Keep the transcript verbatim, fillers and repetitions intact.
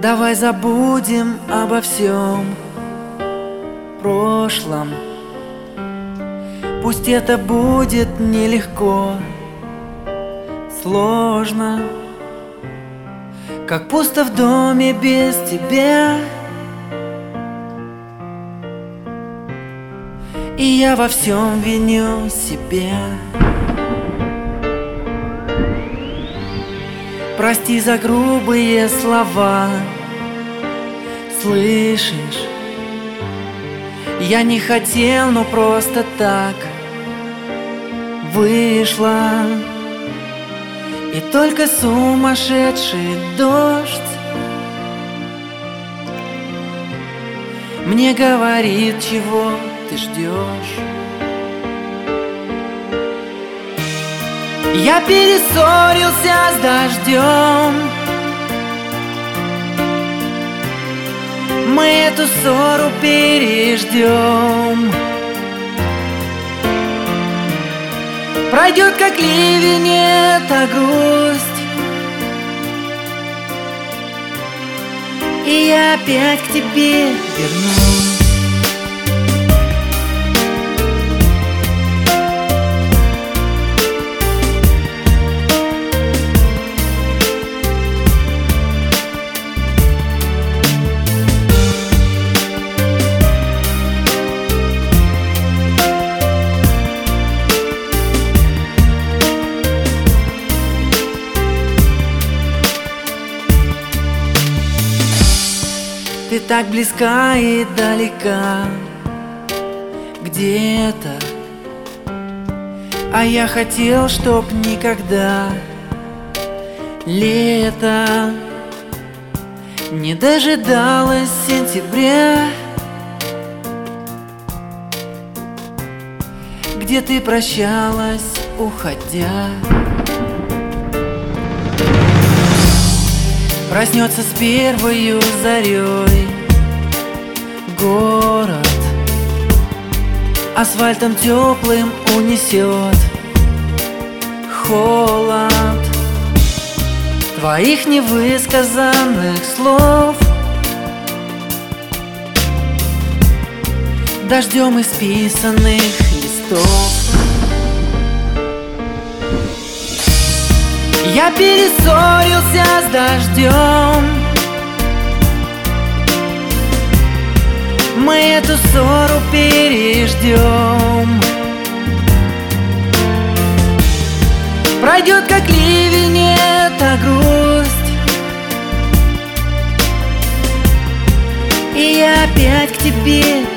Давай забудем обо всем прошлом. Пусть это будет нелегко, сложно, как пусто в доме без тебя. И я во всем виню себя. Прости за грубые слова. Слышишь? Я не хотел, но просто так вышло. И только сумасшедший дождь мне говорит, чего ты ждешь. Я перессорился с дождем. Мы эту ссору переждем. Пройдет, как ливень, эта грусть, и я опять к тебе вернусь. Ты так близка и далека где-то, а я хотел, чтоб никогда лето не дожидалось сентября, где ты прощалась, уходя. Проснется с первою зарей город, асфальтом теплым унесет холод твоих невысказанных слов, дождем исписанных листов. Я перессорился с дождем. Мы эту ссору переждем. Пройдет, как ливень, эта грусть, и я опять к тебе